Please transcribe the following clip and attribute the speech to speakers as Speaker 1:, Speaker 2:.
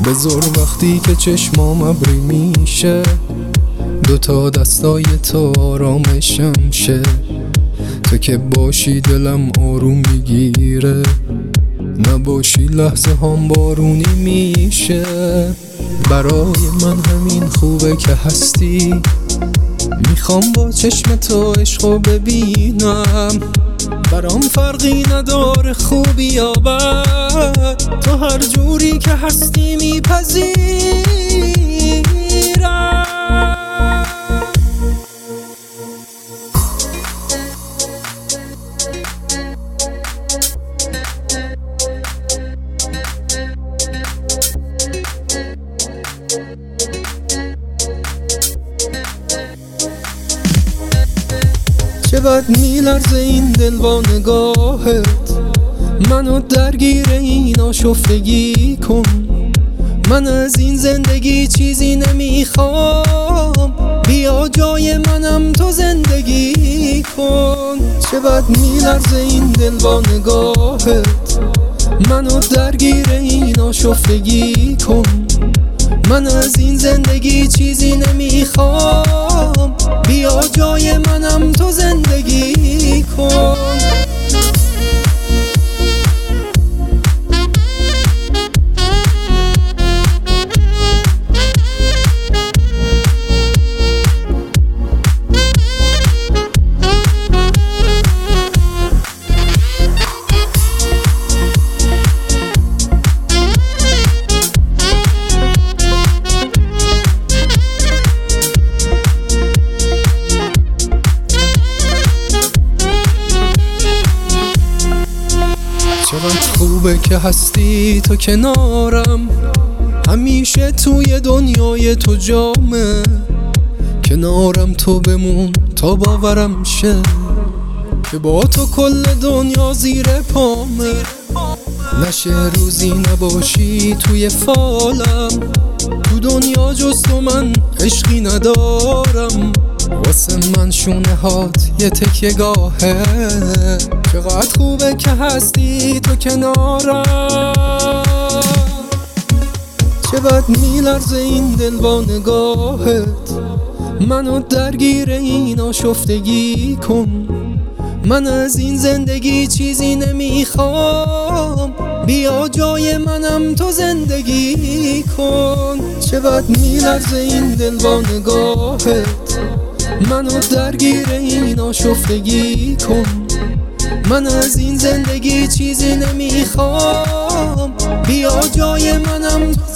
Speaker 1: بذار وقتی که چشمام ابری میشه، دوتا دستای تو آرامشم شه. تو که باشی دلم آروم میگیره، نباشی لحظه هم بارونی میشه. برای من همین خوبه که هستی، میخوام با چشم تو عشقو ببینم. برام فرقی نداره خوبی یا بد، تو هر جوری که هستی میپذیرم. چقدر میلرزه این دل با نگاهت، منو درگیر این آشفتگی کن. من از این زندگی چیزی نمیخوام، بیا جای منم تو زندگی کن. چقدر میلرزه این دل با نگاهت، منو درگیر این آشفتگی کن. من از این زندگی چیزی نمیخوام، بیا جای منم تو زندگی کن. چقدر خوبه که هستی تو کنارم، همیشه توی دنیای تو جامه. کنارم تو بمون تا باورم شه، که با تو کل دنیا زیر پامه. نشه روزی نباشی توی فالم، تو دنیا جز تو من عشقی ندارم. واسه من شونه هات یه تکیه گاهه، چقدر خوبه که هستی تو کنارم. چقدر میلرزه این دل با نگاهت، منو درگیر این آشفتگی کن. من از این زندگی چیزی نمیخوام، بیا جای منم تو زندگی کن. چقدر میلرزه این دل با نگاهت، منو درگیر این آشفتگی کن. من از این زندگی چیزی نمیخوام، بیا جای منم